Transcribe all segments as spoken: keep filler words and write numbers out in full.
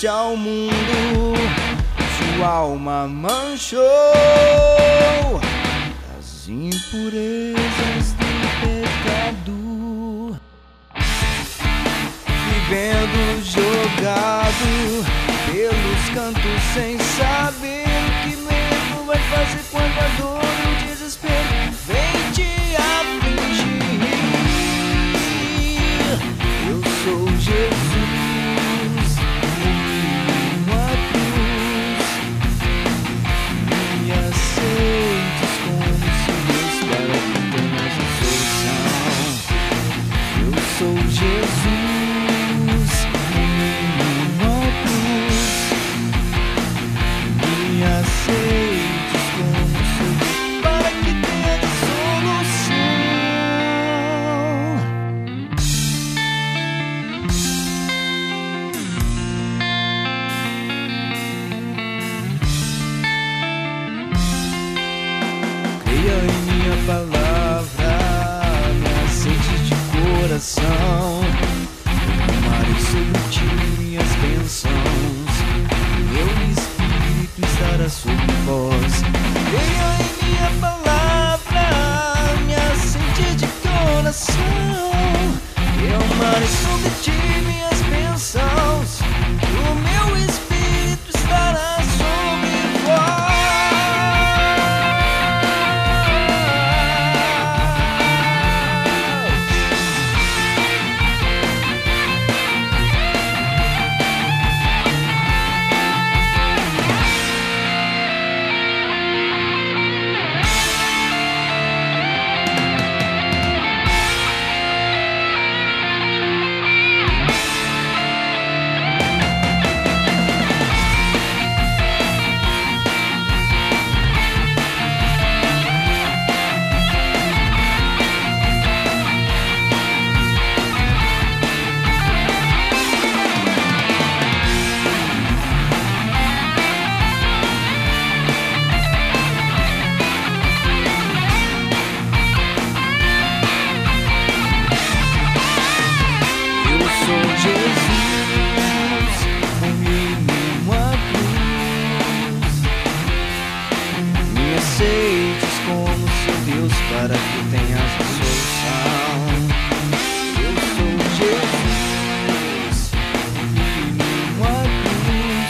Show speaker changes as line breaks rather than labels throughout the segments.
trouxe ao mundo, sua alma manchou as impurezas do pecado, vivendo jogado pelos cantos sem saber o que mesmo vai fazer quando a dor e o desespero vem te afligir. Eu sou Jesus, uma cruz, me aceites como seu Deus para que tenhas a solução. Eu sou Jesus, uma cruz, me aceites como seu Deus para que tenhas a solução. Creia em minha palavra, me aceite de coração. Derramarei sobre ti minhas bênçãos, meu Espírito estará sobre vós. Creia em minha palavra, me aceite de coração. Derramarei sobre ti minhas bênçãos, o meu Espírito estará sobre vós. Aceites como seu Deus para que tenhas a solução. Eu sou Jesus, uma cruz.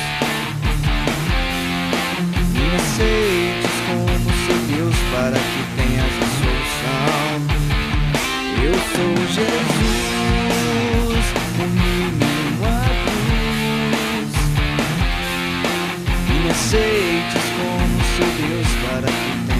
Me aceites como seu Deus para que tenhas a solução. Eu sou Jesus, uma cruz. Me aceites como seu Deus para que tenhas